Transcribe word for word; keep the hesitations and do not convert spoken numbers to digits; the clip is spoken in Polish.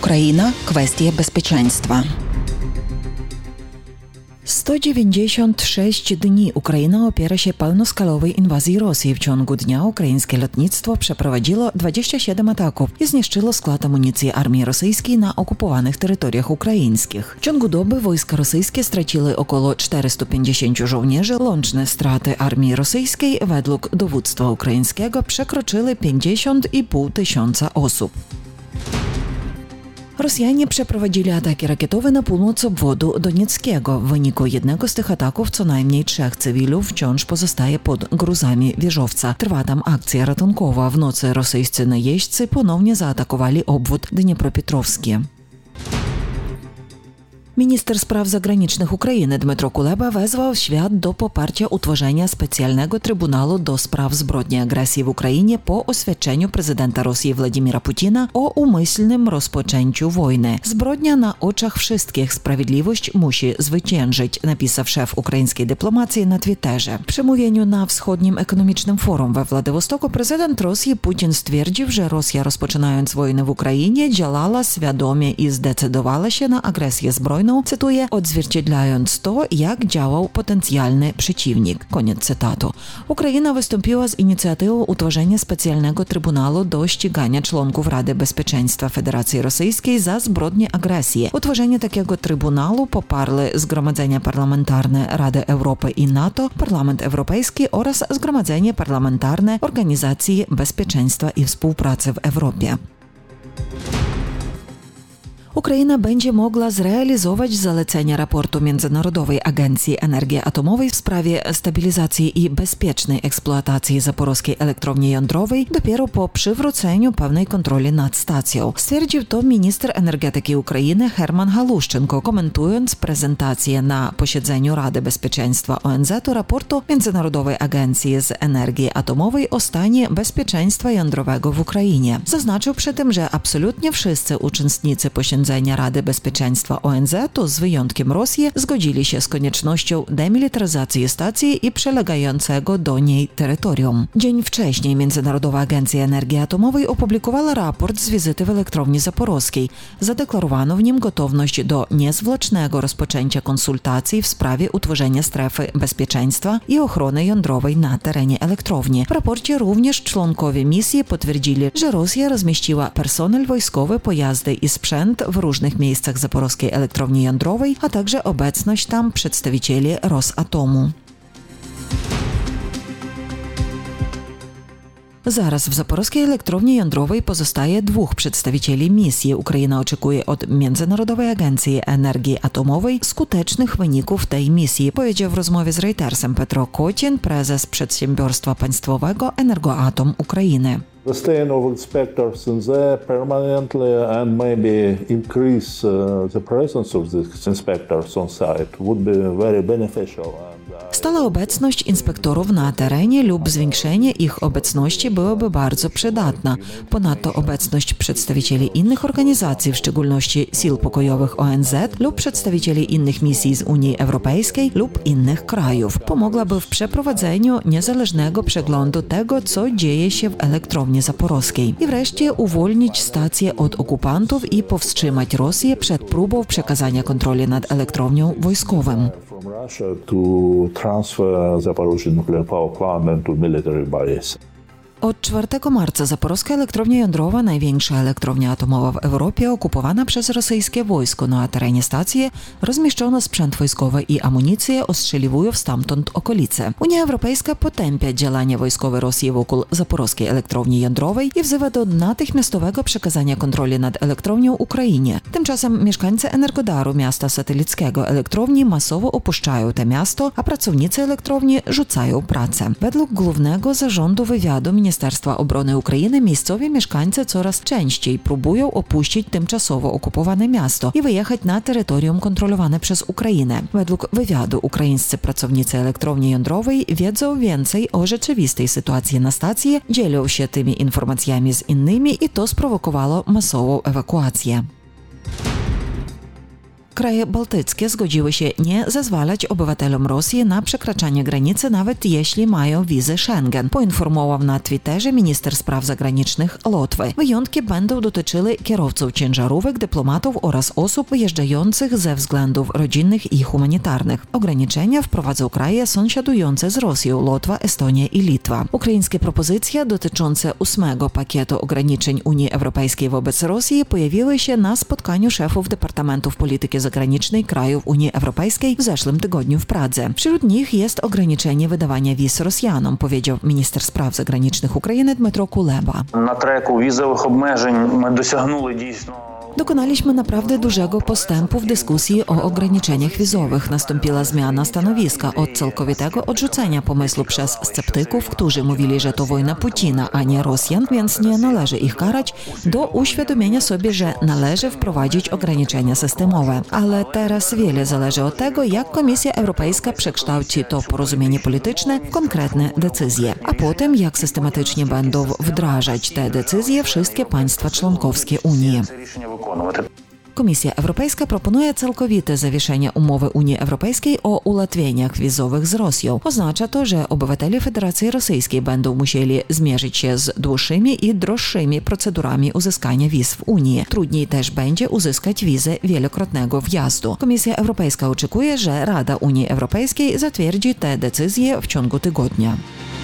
Ukraina – kwestie bezpieczeństwa. sto dziewięćdziesiąt sześć dni Ukraina opiera się pełnoskalowej inwazji Rosji. W ciągu dnia ukraińskie lotnictwo przeprowadziło dwadzieścia siedem ataków i zniszczyło skład amunicji armii rosyjskiej na okupowanych terytoriach ukraińskich. W ciągu doby wojska rosyjskie straciły około czterysta pięćdziesiąt żołnierzy. Łączne straty armii rosyjskiej według dowództwa ukraińskiego przekroczyły pięćdziesiąt i pół tysiąca osób. Rosjanie przeprowadzili ataki rakietowe na północ obwodu donieckiego. W wyniku jednego z tych ataków co najmniej trzech cywilów wciąż pozostaje pod gruzami wieżowca. Trwa tam akcja ratunkowa. W nocy rosyjscy najeźdźcy ponownie zaatakowali obwód dniepropetrowski. Minister spraw zagranicznych Ukrainy Dmytro Kuleba wezwał świat do poparcia utworzenia specjalnego Trybunału do spraw zbrodni agresji w Ukrainie po oświadczeniu prezydenta Rosji Władimira Putina o umyślnym rozpoczęciu wojny. Zbrodnia na oczach wszystkich, sprawiedliwość musi zwyciężyć, napisał szef ukraińskiej dyplomacji na Twitterze. W przemówieniu na Wschodnim Ekonomicznym Forum we Władywostoku prezydent Rosji Putin stwierdził, że Rosja, rozpoczynając wojnę w Ukrainie, działała świadomie i zdecydowała się na agresję zbrojną, cytuję, odzwierciedlając to, jak działał potencjalny przeciwnik. Koniec cytatu. Ukraina wystąpiła z inicjatywą utworzenia specjalnego Trybunału do ścigania członków Rady Bezpieczeństwa Federacji Rosyjskiej za zbrodnie agresji. Utworzenie takiego Trybunału poparły Zgromadzenie Parlamentarne Rady Europy i NATO, Parlament Europejski oraz Zgromadzenie Parlamentarne Organizacji Bezpieczeństwa i Współpracy w Europie. Ukraina będzie mogła zrealizować zalecenia raportu Międzynarodowej Agencji Energii Atomowej w sprawie stabilizacji i bezpiecznej eksploatacji Zaporowskiej Elektrowni Jądrowej dopiero po przywróceniu pewnej kontroli nad stacją. Stwierdził to minister energetyki Ukrainy Herman Galuszczenko, komentując prezentację na posiedzeniu Rady Bezpieczeństwa O N Z raportu Międzynarodowej Agencji z Energii Atomowej o stanie bezpieczeństwa jądrowego w Ukrainie. Zaznaczył przy tym, że absolutnie wszyscy uczestnicy posiedzenia Rady Bezpieczeństwa O N Z, z wyjątkiem Rosji, zgodzili się z koniecznością demilitaryzacji stacji i przylegającego do niej terytorium. Dzień wcześniej Międzynarodowa Agencja Energii Atomowej opublikowała raport z wizyty w elektrowni zaporowskiej. Zadeklarowano w nim gotowość do niezwłocznego rozpoczęcia konsultacji w sprawie utworzenia strefy bezpieczeństwa i ochrony jądrowej na terenie elektrowni. W raporcie również członkowie misji potwierdzili, że Rosja rozmieściła personel wojskowy, pojazdy i sprzęt w różnych miejscach Zaporowskiej Elektrowni Jądrowej, a także obecność tam przedstawicieli Rosatomu. Zaraz w Zaporowskiej Elektrowni Jądrowej pozostaje dwóch przedstawicieli misji. Ukraina oczekuje od Międzynarodowej Agencji Energii Atomowej skutecznych wyników tej misji, powiedział w rozmowie z Reutersem Petro Kocin, prezes przedsiębiorstwa państwowego Energoatom Ukrainy. The staying of inspectors in there permanently and maybe increase uh, the presence of these inspectors on site would be very beneficial. Stała obecność inspektorów na terenie lub zwiększenie ich obecności byłoby bardzo przydatna. Ponadto obecność przedstawicieli innych organizacji, w szczególności sił pokojowych O N Z lub przedstawicieli innych misji z Unii Europejskiej lub innych krajów, pomogłaby w przeprowadzeniu niezależnego przeglądu tego, co dzieje się w elektrowni zaporowskiej. I wreszcie uwolnić stację od okupantów i powstrzymać Rosję przed próbą przekazania kontroli nad elektrownią wojskowym. Transfer Zaporozhye nuclear power plant into military base. Od czwartego marca Zaporowska Elektrownia Jądrowa, największa elektrownia atomowa w Europie, okupowana przez rosyjskie wojsko. Na terenie stacji rozmieszczono sprzęt wojskowy i amunicję, ostrzeliwując stamtąd okolice. Unia Europejska potępia działania wojskowe Rosji wokół Zaporowskiej Elektrowni Jądrowej i wzywa do natychmiastowego przekazania kontroli nad elektrownią Ukrainie. Tymczasem mieszkańcy Energodaru, miasta satelickiego elektrowni, masowo opuszczają to miasto, a pracownicy elektrowni rzucają pracę. Według Głównego Zarządu Wywiadu Ministerstwa Obrony Ukrainy miejscowi mieszkańcy coraz częściej próbują opuścić tymczasowo okupowane miasto i wyjechać na terytorium kontrolowane przez Ukrainę. Według wywiadu ukraińscy pracownicy elektrowni jądrowej wiedzą więcej o rzeczywistej sytuacji na stacji, dzielą się tymi informacjami z innymi i to sprowokowało masową ewakuację. Kraje bałtyckie zgodziły się nie zezwalać obywatelom Rosji na przekraczanie granicy, nawet jeśli mają wizy Schengen, poinformował na Twitterze minister spraw zagranicznych Łotwy. Wyjątki będą dotyczyły kierowców ciężarówek, dyplomatów oraz osób wyjeżdżających ze względów rodzinnych i humanitarnych. Ograniczenia wprowadzą kraje sąsiadujące z Rosją: Łotwa, Estonia i Litwa. Ukraińskie propozycje dotyczące ósmego pakietu ograniczeń Unii Europejskiej wobec Rosji pojawiły się na spotkaniu szefów Departamentów Polityki Zagranicznej krajów Unii Europejskiej w zeszłym tygodniu w Pradze. Wśród nich jest ograniczenie wydawania wiz Rosjanom, powiedział minister spraw zagranicznych Ukrainy Dmytro Kuleba. Na treku wizowych obmежень my dosięgnęli дійсно. Dokonaliśmy naprawdę dużego postępu w dyskusji o ograniczeniach wizowych. Nastąpiła zmiana stanowiska od całkowitego odrzucenia pomysłu przez sceptyków, którzy mówili, że to wojna Putina, a nie Rosjan, więc nie należy ich karać, do uświadomienia sobie, że należy wprowadzić ograniczenia systemowe. Ale teraz wiele zależy od tego, jak Komisja Europejska przekształci to porozumienie polityczne w konkretne decyzje, a potem jak systematycznie będą wdrażać te decyzje wszystkie państwa członkowskie Unii. Komisja Europejska proponuje całkowite zawieszenie umowy Unii Europejskiej o ułatwieniach wizowych z Rosją. Oznacza to, że obywatele Federacji Rosyjskiej będą musieli zmierzyć się z dłuższymi i droższymi procedurami uzyskania wiz w Unii. Trudniej też będzie uzyskać wizę wielokrotnego wjazdu. Komisja Europejska oczekuje, że Rada Unii Europejskiej zatwierdzi te decyzje w ciągu tygodnia.